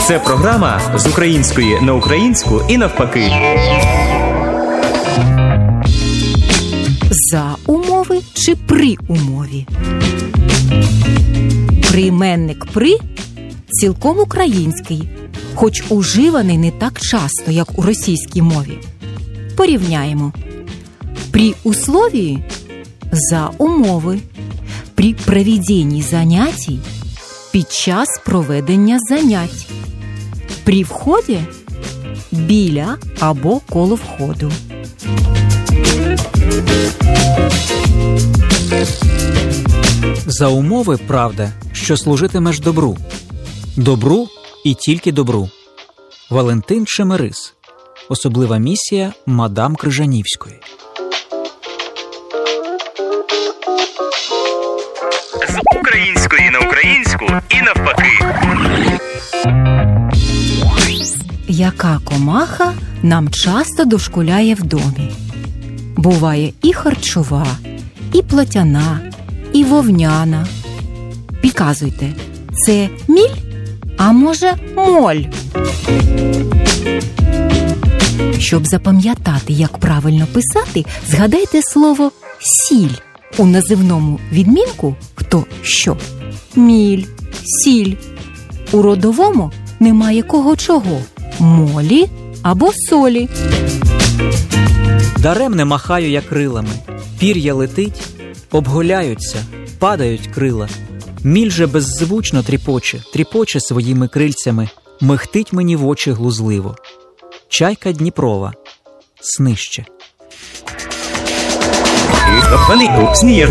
Це програма з української на українську і навпаки. За умови чи при умові? Прийменник «при» цілком український, хоч уживаний не так часто, як у російській мові. Порівняємо. При условии – за умови. При проведенні занятий – під час проведення занять. При вході – біля або коло входу. За умови, правда, що служитимеш добру. Добру і тільки добру. Валентин Чемерис. Особлива місія мадам Крижанівської. З української на українську і навпаки. Яка комаха нам часто дошкуляє в домі? Буває і харчова, і платяна, і вовняна. Підказуйте, це міль, а може моль? Щоб запам'ятати, як правильно писати, згадайте слово «сіль». У називному відмінку «хто що» – міль, сіль. У родовому немає кого чого – молі або солі. Даремне махаю я крилами. Пір'я летить, обголяються, падають крила. Міль же беззвучно тріпоче своїми крильцями, михтить мені в очі глузливо. Чайка Дніпрова. Снище.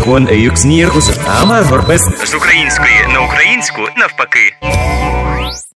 З української на українську навпаки.